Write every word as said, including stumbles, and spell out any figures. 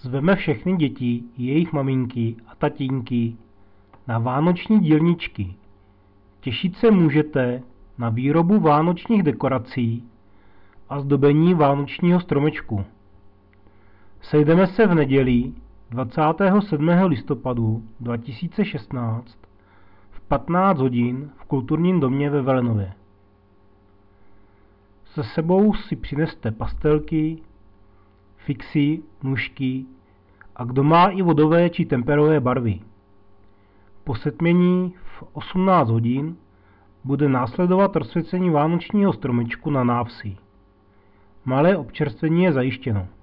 Zveme všechny děti, jejich maminky a tatínky na vánoční dílničky. Těšit se můžete na výrobu vánočních dekorací a zdobení vánočního stromečku. Sejdeme se v neděli dvacátého sedmého listopadu dva tisíce šestnáct v patnáct hodin v Kulturním domě ve Velenově. Se sebou si přineste pastelky, fixy, nůžky a kdo má i vodové či temperové barvy. Po setmění v osmnáct hodin bude následovat rozsvícení vánočního stromečku na návsi. Malé občerstvení je zajištěno.